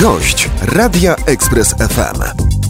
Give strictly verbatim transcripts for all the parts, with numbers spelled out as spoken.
Gość Radia Express F M.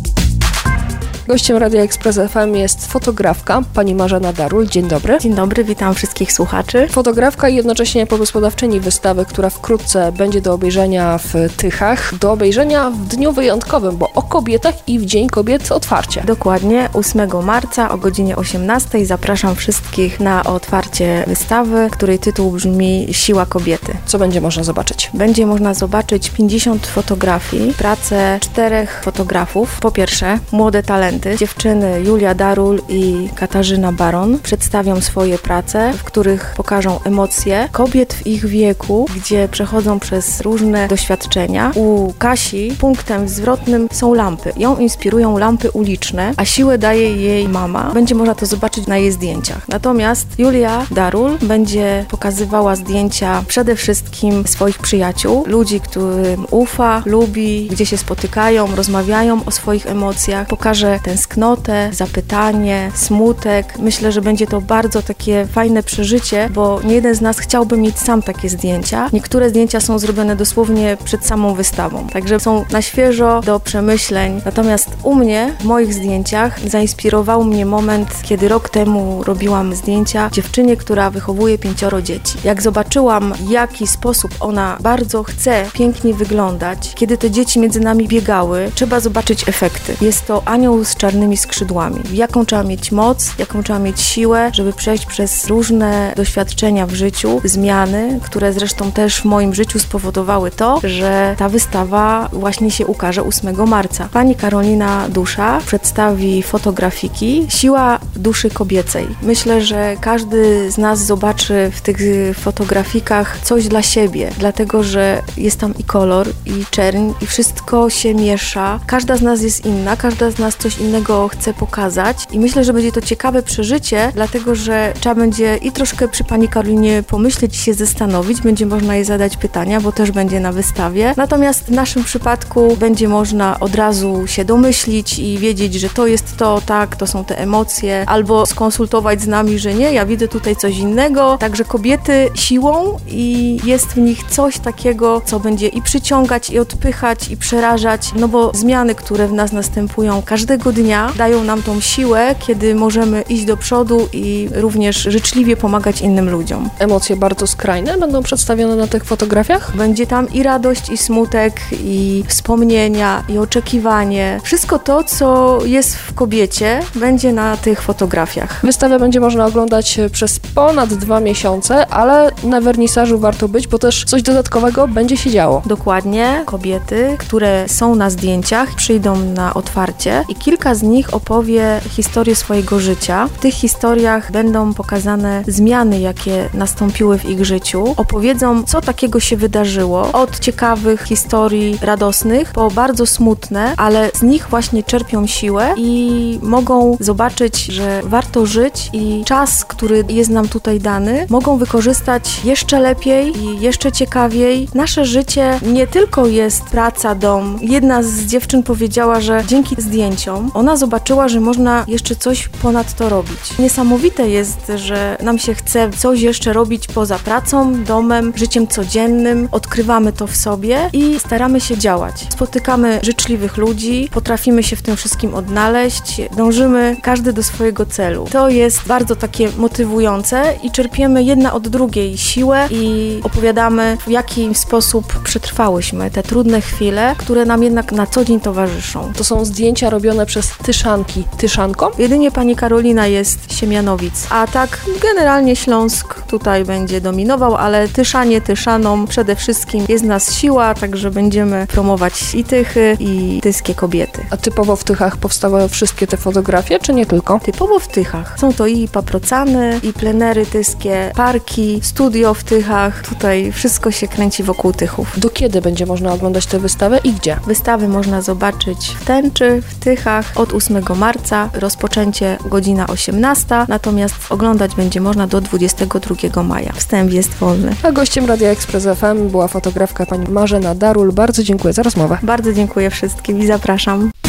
Gościem Radia Express F M jest fotografka, pani Marzena Darul. Dzień dobry. Dzień dobry, witam wszystkich słuchaczy. Fotografka i jednocześnie pomysłodawczyni wystawy, która wkrótce będzie do obejrzenia w Tychach. Do obejrzenia w dniu wyjątkowym, bo o kobietach i w Dzień Kobiet otwarcie. Dokładnie, ósmego marca o godzinie osiemnastej zapraszam wszystkich na otwarcie wystawy, której tytuł brzmi Siła kobiety. Co będzie można zobaczyć? Będzie można zobaczyć pięćdziesiąt fotografii, pracę czterech fotografów. Po pierwsze, młode talenty. Dziewczyny Julia Darul i Katarzyna Baron przedstawią swoje prace, w których pokażą emocje kobiet w ich wieku, gdzie przechodzą przez różne doświadczenia. U Kasi punktem zwrotnym są lampy. Ją inspirują lampy uliczne, a siłę daje jej mama. Będzie można to zobaczyć na jej zdjęciach. Natomiast Julia Darul będzie pokazywała zdjęcia przede wszystkim swoich przyjaciół, ludzi, którym ufa, lubi, gdzie się spotykają, rozmawiają o swoich emocjach. Pokaże tęsknotę, zapytanie, smutek. Myślę, że będzie to bardzo takie fajne przeżycie, bo nie jeden z nas chciałby mieć sam takie zdjęcia. Niektóre zdjęcia są zrobione dosłownie przed samą wystawą, także są na świeżo do przemyśleń. Natomiast u mnie, w moich zdjęciach, zainspirował mnie moment, kiedy rok temu robiłam zdjęcia dziewczynie, która wychowuje pięcioro dzieci. Jak zobaczyłam, w jaki sposób ona bardzo chce pięknie wyglądać, kiedy te dzieci między nami biegały, trzeba zobaczyć efekty. Jest to anioł z czarnymi skrzydłami. Jaką trzeba mieć moc, jaką trzeba mieć siłę, żeby przejść przez różne doświadczenia w życiu, zmiany, które zresztą też w moim życiu spowodowały to, że ta wystawa właśnie się ukaże ósmego marca. Pani Karolina Dusza przedstawi fotografiki Siła duszy kobiecej. Myślę, że każdy z nas zobaczy w tych fotografikach coś dla siebie, dlatego, że jest tam i kolor, i czerń, i wszystko się miesza. Każda z nas jest inna, każda z nas coś innego chce pokazać i myślę, że będzie to ciekawe przeżycie, dlatego, że trzeba będzie i troszkę przy pani Karolinie pomyśleć i się zastanowić, będzie można jej zadać pytania, bo też będzie na wystawie. Natomiast w naszym przypadku będzie można od razu się domyślić i wiedzieć, że to jest to, tak, to są te emocje, albo skonsultować z nami, że nie, ja widzę tutaj coś innego. Także kobiety siłą i jest w nich coś takiego, co będzie i przyciągać, i odpychać, i przerażać, no bo zmiany, które w nas następują każdego dnia, dają nam tą siłę, kiedy możemy iść do przodu i również życzliwie pomagać innym ludziom. Emocje bardzo skrajne będą przedstawione na tych fotografiach? Będzie tam i radość, i smutek, i wspomnienia, i oczekiwanie. Wszystko to, co jest w kobiecie, będzie na tych fotografiach. Wystawę będzie można oglądać przez ponad dwa miesiące, ale na wernisażu warto być, bo też coś dodatkowego będzie się działo. Dokładnie. Kobiety, które są na zdjęciach, przyjdą na otwarcie i kilka z nich opowie historię swojego życia. W tych historiach będą pokazane zmiany, jakie nastąpiły w ich życiu. Opowiedzą, co takiego się wydarzyło. Od ciekawych historii radosnych po bardzo smutne, ale z nich właśnie czerpią siłę i mogą zobaczyć, że warto żyć i czas, który jest nam tutaj dany, mogą wykorzystać jeszcze lepiej i jeszcze ciekawiej. Nasze życie nie tylko jest praca, dom. Jedna z dziewczyn powiedziała, że dzięki zdjęciom ona zobaczyła, że można jeszcze coś ponad to robić. Niesamowite jest, że nam się chce coś jeszcze robić poza pracą, domem, życiem codziennym. Odkrywamy to w sobie i staramy się działać. Spotykamy życzliwych ludzi, potrafimy się w tym wszystkim odnaleźć, dążymy każdy do swojego celu. To jest bardzo takie motywujące i czerpiemy jedna od drugiej siłę i opowiadamy, w jaki sposób przetrwałyśmy te trudne chwile, które nam jednak na co dzień towarzyszą. To są zdjęcia robione przez Tyszanki. Tyszanką? Jedynie pani Karolina jest z Siemianowic, a tak generalnie Śląsk tutaj będzie dominował, ale Tyszanie Tyszanom przede wszystkim jest nas siła, także będziemy promować i Tychy, i tyskie kobiety. A typowo w Tychach powstały wszystkie te fotografie, czy nie tylko? Typowo w Tychach. Są to i paprocany, i plenery tyskie, parki, studio w Tychach. Tutaj wszystko się kręci wokół Tychów. Do kiedy będzie można oglądać tę wystawę i gdzie? Wystawy można zobaczyć w Tęczy, w Tychach od ósmego marca. Rozpoczęcie godzina osiemnasta, natomiast oglądać będzie można do dwudziestego drugiego maja. Wstęp jest wolny. A gościem Radia Express F M była fotografka pani Marzena Darul. Bardzo dziękuję za rozmowę. Bardzo dziękuję wszystkim i zapraszam.